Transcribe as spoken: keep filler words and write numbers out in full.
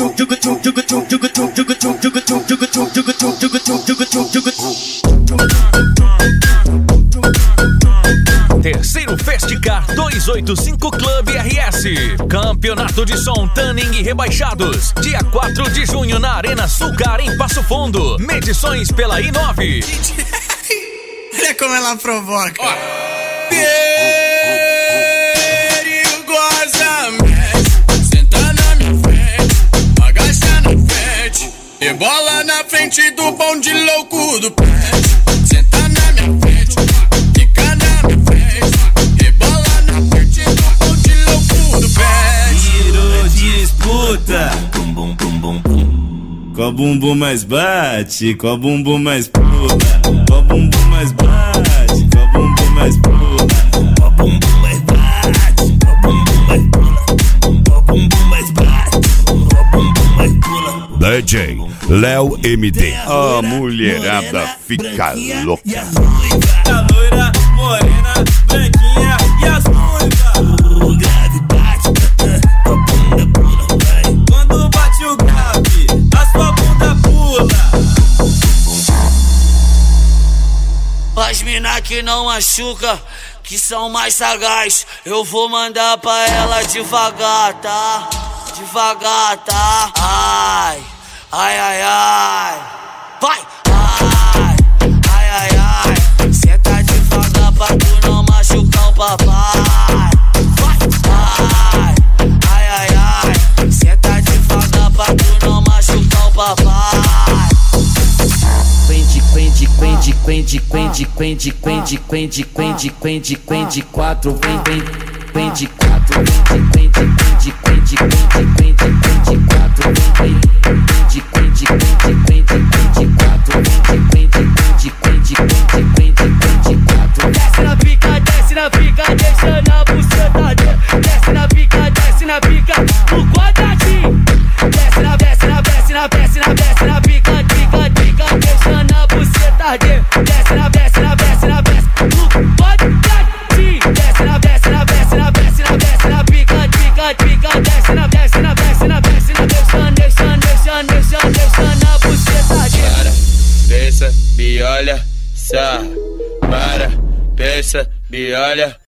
Terceiro Festicar duzentos e oitenta e cinco Club R S. Campeonato de som Tanning e Rebaixados. Dia quatro de junho na Arena Sulcar, em Passo Fundo. Medições pela I nove. Olha como ela provoca. Ó. Perigosamente. Senta na minha frente. Agacha na frente. E bola na frente do bonde louco do pé. Senta na minha frente. Fica na minha frente. E bola na frente do bonde louco do pé. Virou disputa. Bum, bum, bum, bum, bum. Qual bumbum mais bate? Qual bumbum mais pula? Qual bumbum mais bate? Qual bumbum mais pula? Qual bumbum mais bate? Qual bumbum mais pula? Qual bumbum mais bate? Qual bumbum mais pula? D J Léo M D. A mulherada fica louca. A loira, morena, branquinha e as ruivas. O grave bate, tua bunda pula. Quando bate o grave, a sua bunda pula. As mina que não machuca, que são mais sagaz, eu vou mandar pra ela devagar, tá? Devagar, tá? Ai, ai, ai, ai. Vai! Ai, ai, ai, ai. Senta devagar pra tu não machucar o papai. Vai! Ai, ai, ai, ai. Senta devagar pra tu não machucar o papai. Quende, quende, quende, quende, quende, quende, quende, quende, quende, quende, quende, quatro, vem, vem, quende, quatro, quende, quende, quende, quende, quende, quende, quende, quatro, vem, vem, quende, quende, quende, quende, quende, quatro, quende, quende, quende, quende, quende, quende, quatro. Desce na pica, desce na pica, deixa na buceta, desce na pica, desce na pica, no quadradinho. Desce na, desce na, desce na, desce na, desce na pica, pica, pica, deixa na buceta, desce na, desce na, desce na, desce no quadradinho. Desce na, desce na, desce na, desce na, desce na pica, pica, pica, desce na, desce na, desce na, desce na, deixa, deixa, deixa, deixa, deixa na buceta. Para, pensa, me olha, sarra. Para, pensa, me olha,